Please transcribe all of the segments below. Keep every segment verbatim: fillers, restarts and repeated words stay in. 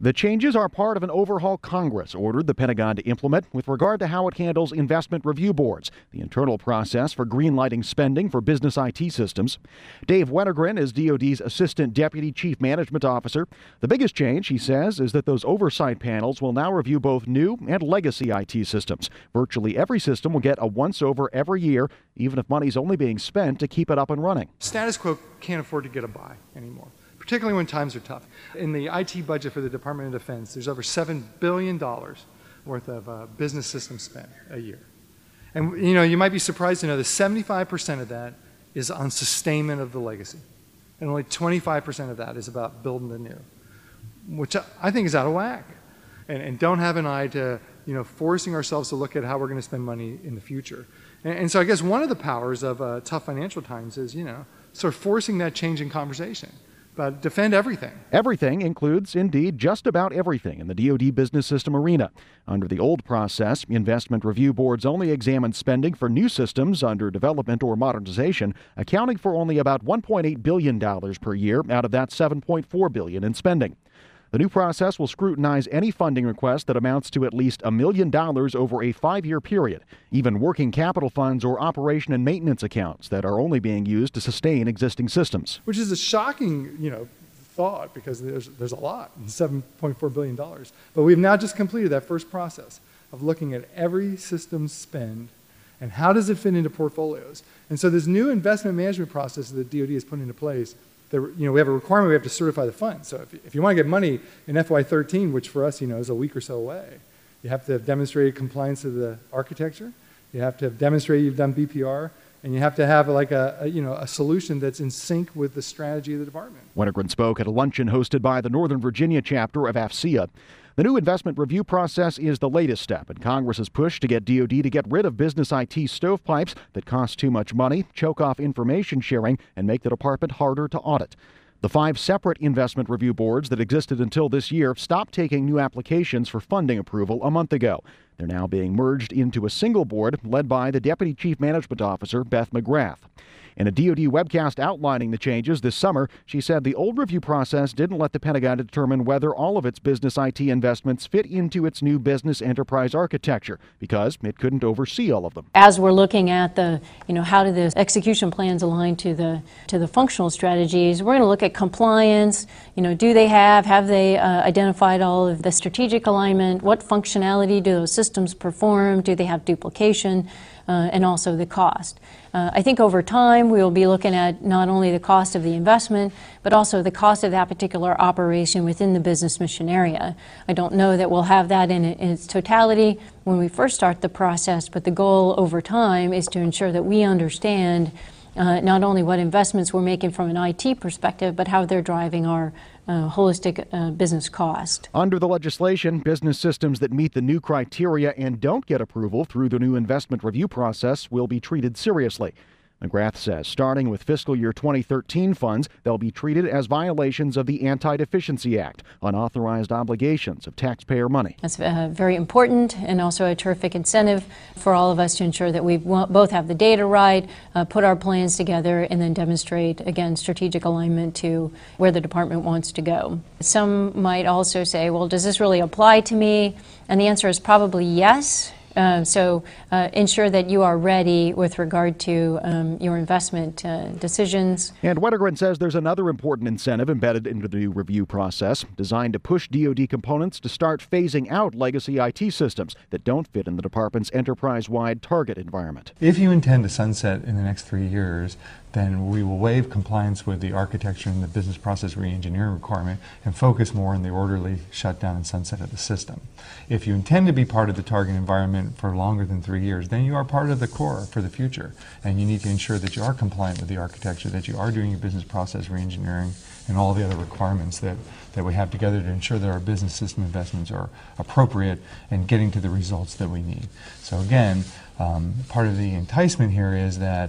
The changes are part of an overhaul Congress ordered the Pentagon to implement with regard to how it handles investment review boards, the internal process for greenlighting spending for business I T systems. Dave Wennergren is D O D's Assistant Deputy Chief Management Officer. The biggest change, he says, is that those oversight panels will now review both new and legacy I T systems. Virtually every system will get a once-over every year, even if money's only being spent to keep it up and running. Status quo can't afford to get a buy anymore, particularly when times are tough. In the I T budget for the Department of Defense, there's over seven billion dollars worth of uh, business system spend a year. And you know, you might be surprised to know that seventy-five percent of that is on sustainment of the legacy. And only twenty-five percent of that is about building the new, which I think is out of whack. And, and don't have an eye to, you know, forcing ourselves to look at how we're going to spend money in the future. And, and so I guess one of the powers of uh, tough financial times is, you know, sort of forcing that change in conversation. But defend everything. Everything includes, indeed, just about everything in the D O D business system arena. Under the old process, investment review boards only examined spending for new systems under development or modernization, accounting for only about one point eight billion dollars per year out of that seven point four billion dollars in spending. The new process will scrutinize any funding request that amounts to at least a million dollars over a five-year period, even working capital funds or operation and maintenance accounts that are only being used to sustain existing systems. Which is a shocking, you know, thought because there's, there's a lot, seven point four billion dollars. But we've now just completed that first process of looking at every system spend and how does it fit into portfolios. And so this new investment management process that the D O D has put into place, you know, we have a requirement, we have to certify the fund. So if, if you want to get money in F Y thirteen, which for us, you know, is a week or so away, you have to have demonstrated compliance of the architecture, you have to have demonstrated you've done B P R, and you have to have like a, a, you know, a solution that's in sync with the strategy of the department. Wennergren spoke at a luncheon hosted by the Northern Virginia chapter of A F C E A. The new investment review process is the latest step in Congress's push to get D O D to get rid of business I T stovepipes that cost too much money, choke off information sharing, and make the department harder to audit. The five separate investment review boards that existed until this year stopped taking new applications for funding approval a month ago. They're now being merged into a single board led by the Deputy Chief Management Officer, Beth McGrath. In a D O D webcast outlining the changes this summer, she said the old review process didn't let the Pentagon determine whether all of its business I T investments fit into its new business enterprise architecture because it couldn't oversee all of them. As we're looking at the, you know, how do the execution plans align to the to the functional strategies, we're going to look at compliance. You know, do they have, have they uh, identified all of the strategic alignment? What functionality do those systems perform? Do they have duplication? Uh, and also the cost. Uh, I think over time we will be looking at not only the cost of the investment, but also the cost of that particular operation within the business mission area. I don't know that we'll have that in, in its totality when we first start the process, but the goal over time is to ensure that we understand uh, not only what investments we're making from an I T perspective, but how they're driving our Uh, holistic uh, business cost. Under the legislation, business systems that meet the new criteria and don't get approval through the new investment review process will be treated seriously. McGrath says starting with fiscal year twenty thirteen funds, they'll be treated as violations of the Anti-Deficiency Act, unauthorized obligations of taxpayer money. That's uh, very important and also a terrific incentive for all of us to ensure that we both have the data right, uh, put our plans together, and then demonstrate, again, strategic alignment to where the department wants to go. Some might also say, well, does this really apply to me? And the answer is probably yes. Uh, so uh, ensure that you are ready with regard to um, your investment uh, decisions. And Wennergren says there's another important incentive embedded into the new review process designed to push D O D components to start phasing out legacy I T systems that don't fit in the department's enterprise-wide target environment. If you intend to sunset in the next three years, then we will waive compliance with the architecture and the business process re-engineering requirement and focus more on the orderly shutdown and sunset of the system. If you intend to be part of the target environment for longer than three years, then you are part of the core for the future, and you need to ensure that you are compliant with the architecture, that you are doing your business process re-engineering and all the other requirements that, that we have together to ensure that our business system investments are appropriate and getting to the results that we need. So again, um, part of the enticement here is that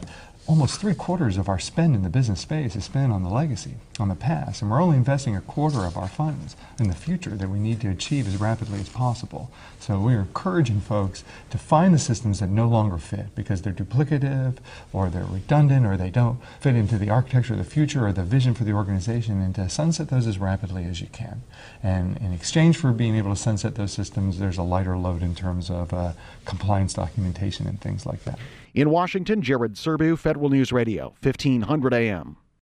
almost three quarters of our spend in the business space is spent on the legacy, on the past, and we're only investing a quarter of our funds in the future that we need to achieve as rapidly as possible. So we're encouraging folks to find the systems that no longer fit because they're duplicative or they're redundant or they don't fit into the architecture of the future or the vision for the organization, and to sunset those as rapidly as you can. And in exchange for being able to sunset those systems, there's a lighter load in terms of uh, compliance documentation and things like that. In Washington, Jared Serbu, Federal News Radio, fifteen hundred A M.